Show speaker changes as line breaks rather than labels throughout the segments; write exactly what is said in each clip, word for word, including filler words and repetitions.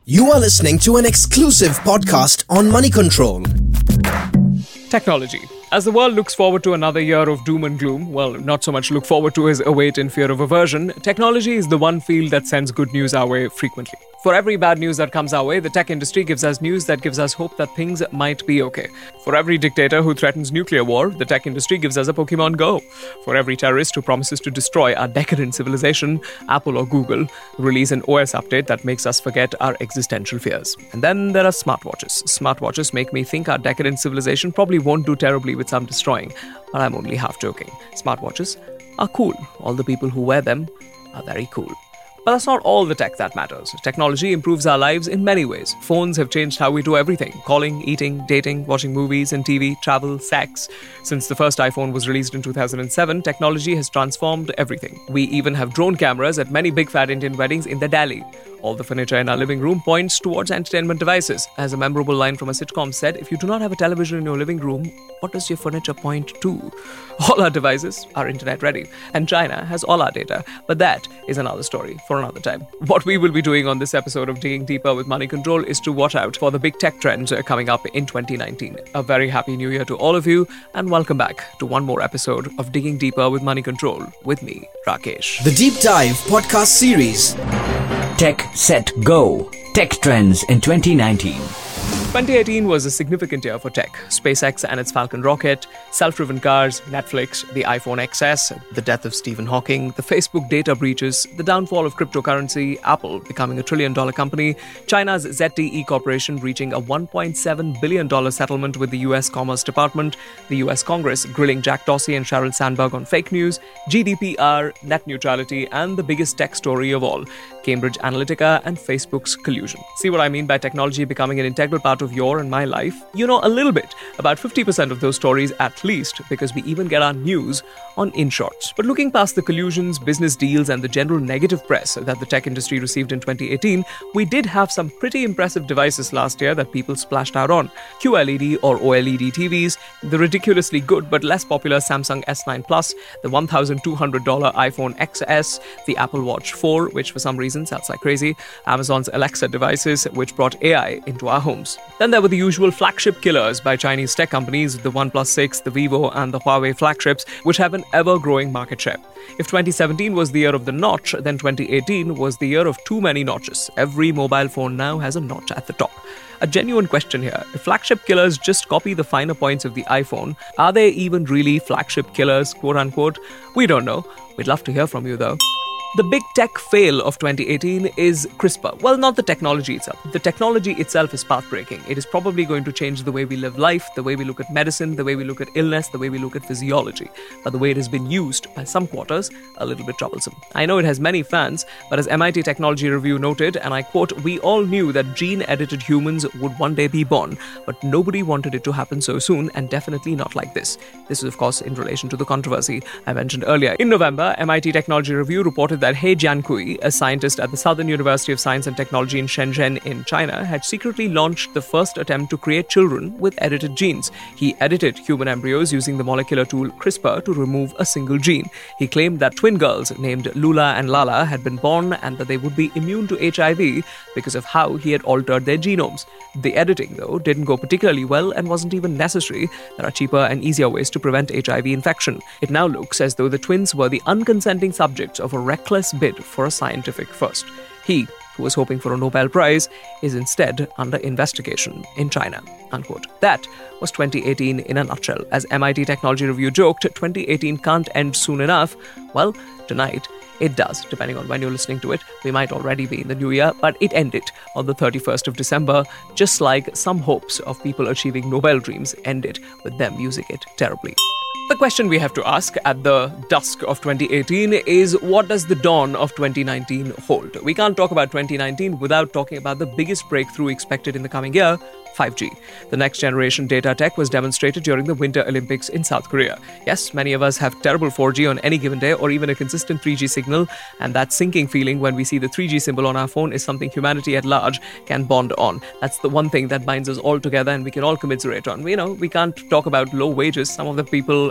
You are listening to an exclusive podcast on Money Control.
Technology. As the world looks forward to another year of doom and gloom, well, not so much look forward to as await in fear of aversion, technology is the one field that sends good news our way frequently. For every bad news that comes our way, the tech industry gives us news that gives us hope that things might be okay. For every dictator who threatens nuclear war, the tech industry gives us a Pokemon Go. For every terrorist who promises to destroy our decadent civilization, Apple or Google release an O S update that makes us forget our existential fears. And then there are smartwatches. Smartwatches make me think our decadent civilization probably won't do terribly with some destroying, but I'm only half joking. Smartwatches are cool. All the people who wear them are very cool. But that's not all the tech that matters. Technology improves our lives in many ways. Phones have changed how we do everything. Calling, eating, dating, watching movies and T V, travel, sex. Since the first iPhone was released in two thousand seven, technology has transformed everything. We even have drone cameras at many big fat Indian weddings in the Delhi. All the furniture in our living room points towards entertainment devices. As a memorable line from a sitcom said, if you do not have a television in your living room, what does your furniture point to? All our devices are internet ready, and China has all our data. But that is another story for another time. What we will be doing on this episode of Digging Deeper with Money Control is to watch out for the big tech trends coming up in twenty nineteen. A very happy new year to all of you, and welcome back to one more episode of Digging Deeper with Money Control with me, Rakesh.
The Deep Dive podcast series.
Tech Set Go. Tech Trends in twenty nineteen.
twenty eighteen was a significant year for tech. SpaceX and its Falcon rocket, self-driven cars, Netflix, the iPhone X S, the death of Stephen Hawking, the Facebook data breaches, the downfall of cryptocurrency, Apple becoming a trillion-dollar company, China's Z T E Corporation reaching a one point seven billion dollars settlement with the U S Commerce Department, the U S Congress grilling Jack Dorsey and Sheryl Sandberg on fake news, G D P R, net neutrality, and the biggest tech story of all, Cambridge Analytica and Facebook's collusion. See what I mean by technology becoming an integral part of your and my life? You know a little bit, about fifty percent of those stories at least, because we even get our news on InShorts. But looking past the collusions, business deals, and the general negative press that the tech industry received in twenty eighteen, we did have some pretty impressive devices last year that people splashed out on. Q L E D or O L E D T Vs, the ridiculously good but less popular Samsung S nine Plus, the one thousand two hundred dollars iPhone X S, the Apple Watch four, which for some reason sounds like crazy, Amazon's Alexa devices, which brought A I into our homes. Then there were the usual flagship killers by Chinese tech companies, the OnePlus six, the Vivo, and the Huawei flagships, which have an ever-growing market share. If twenty seventeen was the year of the notch, then twenty eighteen was the year of too many notches. Every mobile phone now has a notch at the top. A genuine question here. If flagship killers just copy the finer points of the iPhone, are they even really flagship killers, quote-unquote? We don't know. We'd love to hear from you, though. The big tech fail of twenty eighteen is CRISPR. Well, not the technology itself. The technology itself is path-breaking. It is probably going to change the way we live life, the way we look at medicine, the way we look at illness, the way we look at physiology. But the way it has been used by some quarters, a little bit troublesome. I know it has many fans, but as M I T Technology Review noted, and I quote, "We all knew that gene-edited humans would one day be born, but nobody wanted it to happen so soon, and definitely not like this." This is, of course, in relation to the controversy I mentioned earlier. In November, M I T Technology Review reported that He Jiankui, a scientist at the Southern University of Science and Technology in Shenzhen in China, had secretly launched the first attempt to create children with edited genes. He edited human embryos using the molecular tool CRISPR to remove a single gene. He claimed that twin girls named Lula and Lala had been born and that they would be immune to H I V because of how he had altered their genomes. The editing, though, didn't go particularly well and wasn't even necessary. There are cheaper and easier ways to prevent H I V infection. It now looks as though the twins were the unconsenting subjects of a reckless bid for a scientific first. He, who was hoping for a Nobel Prize, is instead under investigation in China. Unquote. That was twenty eighteen in a nutshell. As M I T Technology Review joked, twenty eighteen can't end soon enough. Well, tonight it does, depending on when you're listening to it. We might already be in the new year, but it ended on the thirty-first of December, just like some hopes of people achieving Nobel dreams ended with them using it terribly. The question we have to ask at the dusk of twenty eighteen is, what does the dawn of twenty nineteen hold? We can't talk about twenty nineteen without talking about the biggest breakthrough expected in the coming year, five G. The next generation data tech was demonstrated during the Winter Olympics in South Korea. Yes, many of us have terrible four G on any given day or even a consistent three G signal, and that sinking feeling when we see the three G symbol on our phone is something humanity at large can bond on. That's the one thing that binds us all together and we can all commiserate on. You know, we can't talk about low wages. Some of the people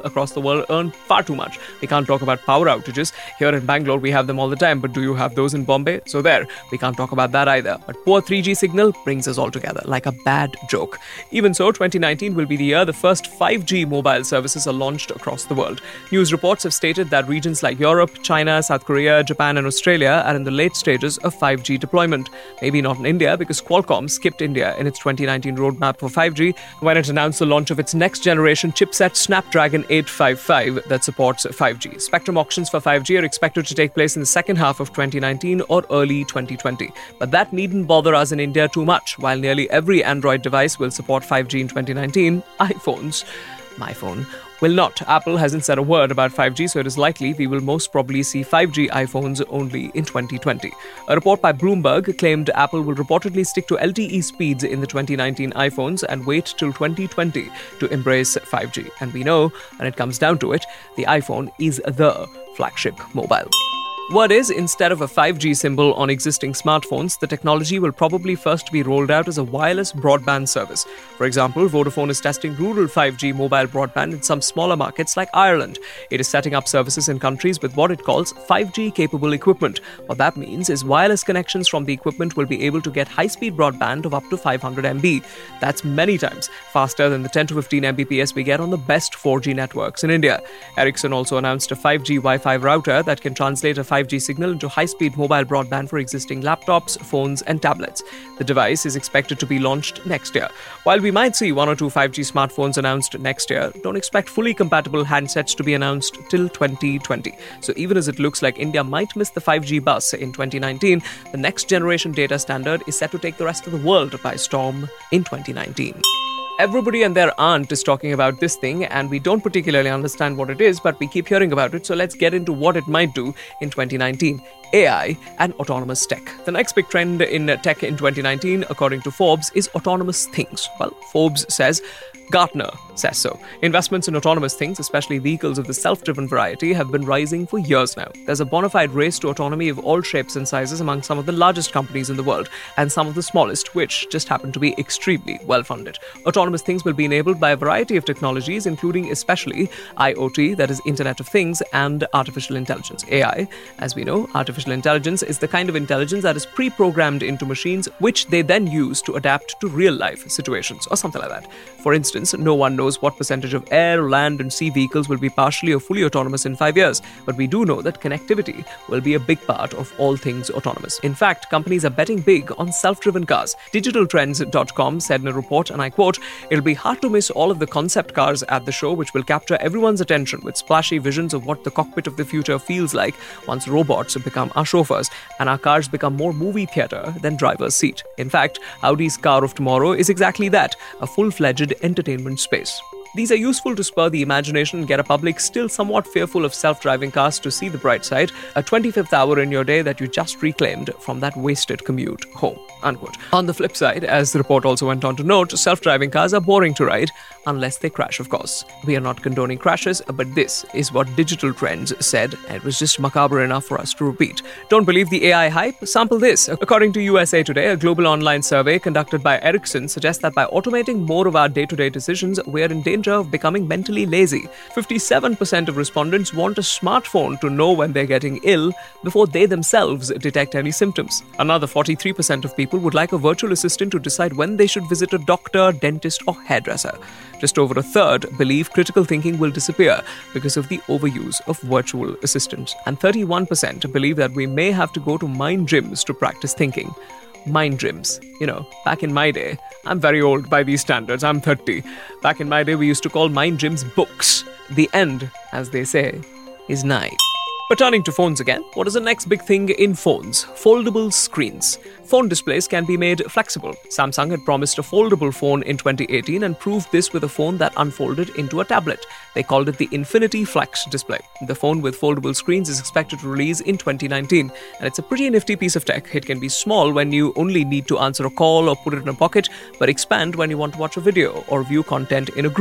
across the world earn far too much. We can't talk about power outages. Here in Bangalore, we have them all the time, but do you have those in Bombay? So there, we can't talk about that either. But poor three G signal brings us all together, like a bad joke. Even so, twenty nineteen will be the year the first five G mobile services are launched across the world. News reports have stated that regions like Europe, China, South Korea, Japan and Australia are in the late stages of five G deployment. Maybe not in India, because Qualcomm skipped India in its twenty nineteen roadmap for five G when it announced the launch of its next-generation chipset Snapdragon eight fifty-five that supports five G. Spectrum auctions for five G are expected to take place in the second half of twenty nineteen or early twenty twenty. But that needn't bother us in India too much. While nearly every Android device will support five G in twenty nineteen, iPhones, my phone, will not. Apple hasn't said a word about five G, so it is likely we will most probably see five G iPhones only in twenty twenty. A report by Bloomberg claimed Apple will reportedly stick to L T E speeds in the twenty nineteen iPhones and wait till twenty twenty to embrace five G. And we know, when it comes down to it, the iPhone is the flagship mobile. Word is, instead of a five G symbol on existing smartphones, the technology will probably first be rolled out as a wireless broadband service. For example, Vodafone is testing rural five G mobile broadband in some smaller markets like Ireland. It is setting up services in countries with what it calls five G-capable equipment. What that means is wireless connections from the equipment will be able to get high-speed broadband of up to five hundred megabits. That's many times faster than the ten to fifteen megabits per second we get on the best four G networks in India. Ericsson also announced a five G Wi-Fi router that can translate a five G signal into high-speed mobile broadband for existing laptops, phones and tablets. The device is expected to be launched next year. While we might see one or two five G smartphones announced next year, don't expect fully compatible handsets to be announced till twenty twenty. So even as it looks like India might miss the five G bus in twenty nineteen, the next generation data standard is set to take the rest of the world by storm in twenty nineteen. Everybody and their aunt is talking about this thing, and we don't particularly understand what it is, but we keep hearing about it, so let's get into what it might do in twenty nineteen. A I and autonomous tech. The next big trend in tech in twenty nineteen, according to Forbes, is autonomous things. Well, Forbes says, Gartner says so. Investments in autonomous things, especially vehicles of the self-driven variety, have been rising for years now. There's a bona fide race to autonomy of all shapes and sizes among some of the largest companies in the world, and some of the smallest, which just happen to be extremely well-funded. Autonomous things will be enabled by a variety of technologies, including especially I O T, that is Internet of Things, and artificial intelligence. A I, as we know, artificial intelligence is the kind of intelligence that is pre-programmed into machines, which they then use to adapt to real-life situations, or something like that. For instance, no one knows what percentage of air, land, and sea vehicles will be partially or fully autonomous in five years, but we do know that connectivity will be a big part of all things autonomous. In fact, companies are betting big on self-driven cars. Digital Trends dot com said in a report, and I quote, "It'll be hard to miss all of the concept cars at the show, which will capture everyone's attention with splashy visions of what the cockpit of the future feels like once robots become our chauffeurs and our cars become more movie theater than driver's seat." In fact, Audi's car of tomorrow is exactly that, a full-fledged entertainment space. These are useful to spur the imagination and get a public still somewhat fearful of self-driving cars to see the bright side, a twenty-fifth hour in your day that you just reclaimed from that wasted commute home, unquote. On the flip side, as the report also went on to note, self-driving cars are boring to ride, unless they crash, of course. We are not condoning crashes, but this is what Digital Trends said, and it was just macabre enough for us to repeat. Don't believe the A I hype? Sample this. According to U S A Today, a global online survey conducted by Ericsson suggests that by automating more of our day-to-day decisions, we are in danger of becoming mentally lazy. fifty-seven percent of respondents want a smartphone to know when they're getting ill before they themselves detect any symptoms. Another forty-three percent of people would like a virtual assistant to decide when they should visit a doctor, dentist, or hairdresser. Just over a third believe critical thinking will disappear because of the overuse of virtual assistants. And thirty-one percent believe that we may have to go to mind gyms to practice thinking. Mind gyms. You know, back in my day, I'm very old by these standards, I'm thirty. Back in my day, we used to call mind gyms books. The end, as they say, is nigh. But turning to phones again, what is the next big thing in phones? Foldable screens. Phone displays can be made flexible. Samsung had promised a foldable phone in twenty eighteen and proved this with a phone that unfolded into a tablet. They called it the Infinity Flex display. The phone with foldable screens is expected to release in twenty nineteen, and it's a pretty nifty piece of tech. It can be small when you only need to answer a call or put it in a pocket, but expand when you want to watch a video or view content in a group.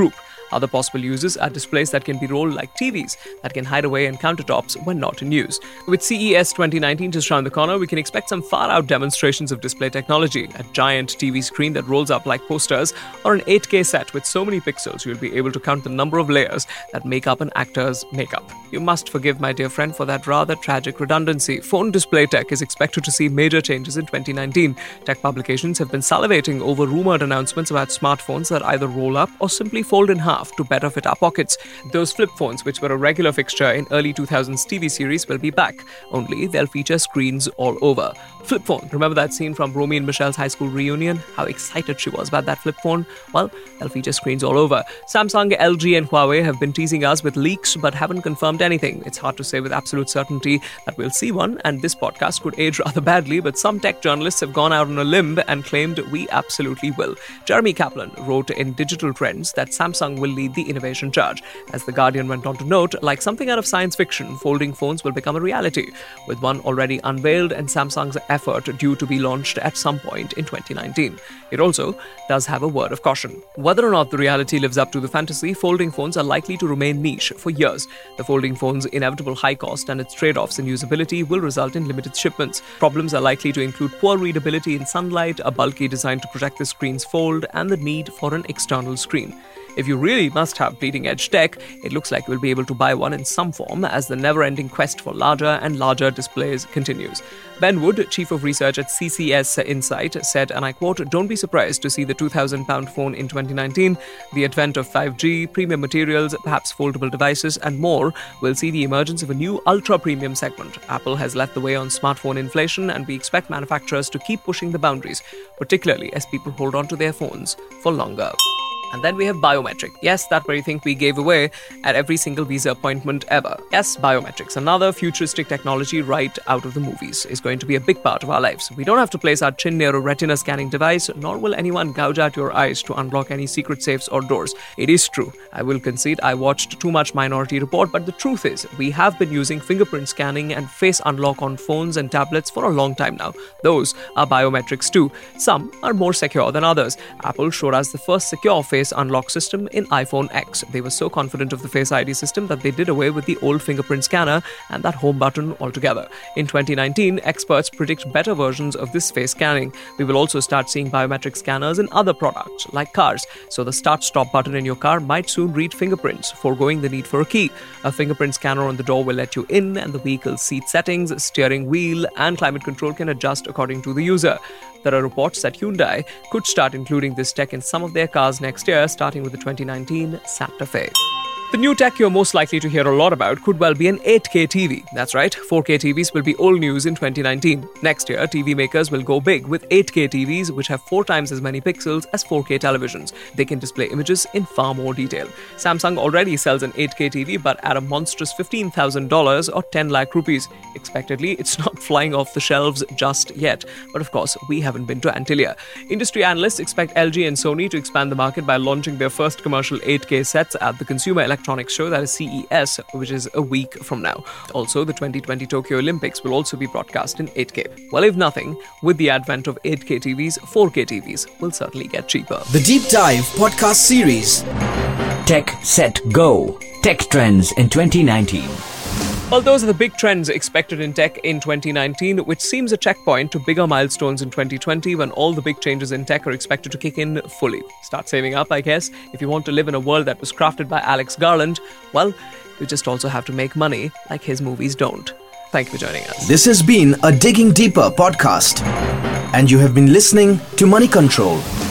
Other possible uses are displays that can be rolled like T Vs, that can hide away in countertops when not in use. With C E S twenty nineteen just around the corner, we can expect some far-out demonstrations of display technology. A giant T V screen that rolls up like posters, or an eight K set with so many pixels you'll be able to count the number of layers that make up an actor's makeup. You must forgive my dear friend for that rather tragic redundancy. Phone display tech is expected to see major changes in twenty nineteen. Tech publications have been salivating over rumored announcements about smartphones that either roll up or simply fold in half to better fit our pockets. Those flip phones, which were a regular fixture in early two thousands T V series, will be back. Only they'll feature screens all over. Flip phone. Remember that scene from Romy and Michelle's high school reunion? How excited she was about that flip phone? Well, they'll feature screens all over. Samsung, L G and Huawei have been teasing us with leaks but haven't confirmed anything. It's hard to say with absolute certainty that we'll see one, and this podcast could age rather badly, but some tech journalists have gone out on a limb and claimed we absolutely will. Jeremy Kaplan wrote in Digital Trends that Samsung will lead the innovation charge. As The Guardian went on to note, like something out of science fiction, folding phones will become a reality, with one already unveiled and Samsung's effort due to be launched at some point in twenty nineteen. It also does have a word of caution. Whether or not the reality lives up to the fantasy, folding phones are likely to remain niche for years. The folding phone's inevitable high cost and its trade-offs in usability will result in limited shipments. Problems are likely to include poor readability in sunlight, a bulky design to protect the screen's fold, and the need for an external screen. If you really must have bleeding-edge tech, it looks like you'll be able to buy one in some form as the never-ending quest for larger and larger displays continues. Ben Wood, Chief of Research at C C S Insight, said, and I quote, "Don't be surprised to see the two thousand pound phone in twenty nineteen. The advent of five G, premium materials, perhaps foldable devices, and more will see the emergence of a new ultra-premium segment. Apple has led the way on smartphone inflation, and we expect manufacturers to keep pushing the boundaries, particularly as people hold on to their phones for longer." And then we have biometric. Yes, that very thing we gave away at every single visa appointment ever. Yes, biometrics, another futuristic technology right out of the movies, is going to be a big part of our lives. We don't have to place our chin near a retina scanning device, nor will anyone gouge out your eyes to unlock any secret safes or doors. It is true. I will concede I watched too much Minority Report, but the truth is, we have been using fingerprint scanning and face unlock on phones and tablets for a long time now. Those are biometrics too. Some are more secure than others. Apple showed us the first secure face Face unlock system in iPhone X. They were so confident of the Face I D system that they did away with the old fingerprint scanner and that home button altogether. In twenty nineteen, experts predict better versions of this face scanning. We will also start seeing biometric scanners in other products, like cars. So the start-stop button in your car might soon read fingerprints, foregoing the need for a key. A fingerprint scanner on the door will let you in, and the vehicle's seat settings, steering wheel, and climate control can adjust according to the user. There are reports that Hyundai could start including this tech in some of their cars next year, starting with the twenty nineteen Santa Fe. The new tech you're most likely to hear a lot about could well be an eight K T V. That's right, four K T Vs will be old news in twenty nineteen. Next year, T V makers will go big with eight K T Vs, which have four times as many pixels as four K televisions. They can display images in far more detail. Samsung already sells an eight K T V, but at a monstrous fifteen thousand dollars or ten lakh rupees. Expectedly, it's not flying off the shelves just yet. But of course, we haven't been to Antilia. Industry analysts expect L G and Sony to expand the market by launching their first commercial eight K sets at the Consumer Electronics Show, that is C E S, which is a week from now. Also, the twenty twenty Tokyo Olympics will also be broadcast in eight K. Well, if nothing, with the advent of eight K T Vs, four K T Vs will certainly get cheaper.
The Deep Dive podcast series.
Tech Set Go. Tech Trends in twenty nineteen.
Well, those are the big trends expected in tech in twenty nineteen, which seems a checkpoint to bigger milestones in twenty twenty when all the big changes in tech are expected to kick in fully. Start saving up, I guess. If you want to live in a world that was crafted by Alex Garland, well, you just also have to make money like his movies don't. Thank you for joining us.
This has been a Digging Deeper podcast, and you have been listening to Money Control.